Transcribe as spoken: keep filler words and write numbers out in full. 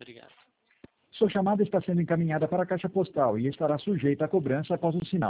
obrigado. Sua chamada está sendo encaminhada para a caixa postal e estará sujeita à cobrança após o sinal.